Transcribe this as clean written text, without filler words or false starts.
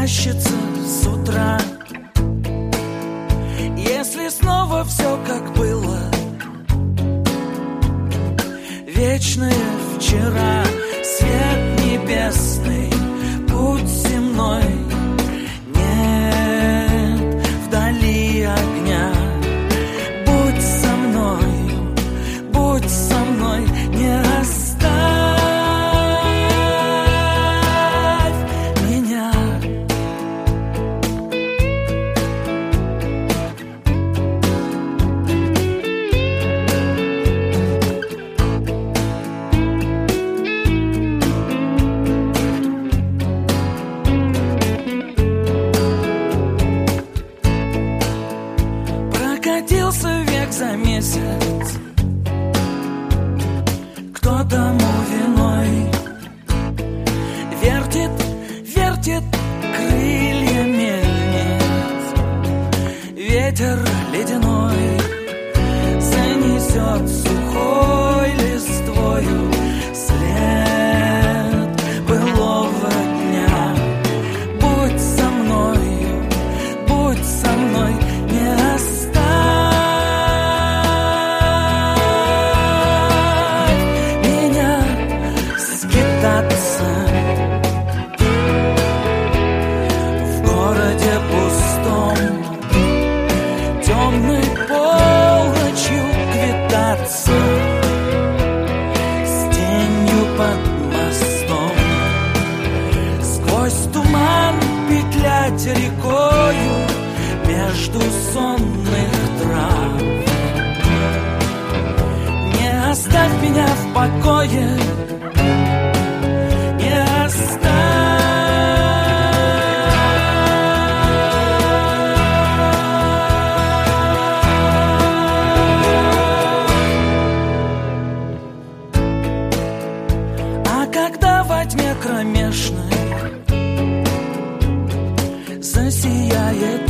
мерещится с утра. Если снова все как было, вечное вчера, свет небесный, путь земной, нет вдали огня. Будь со мной, не оставь меня. Прокатился век за месяц, кто тому виной? Вертит крылья мельниц, ветер ледяной занесет сухой листвою след былого дня. Будь со мной, не оставь меня скитаться в городе пустом, темной полночью квитаться с тенью под мостом, сквозь туман петлять рекою между сонных трав. Не оставь меня в покое, не оставь. А когда во тьме кромешной засияет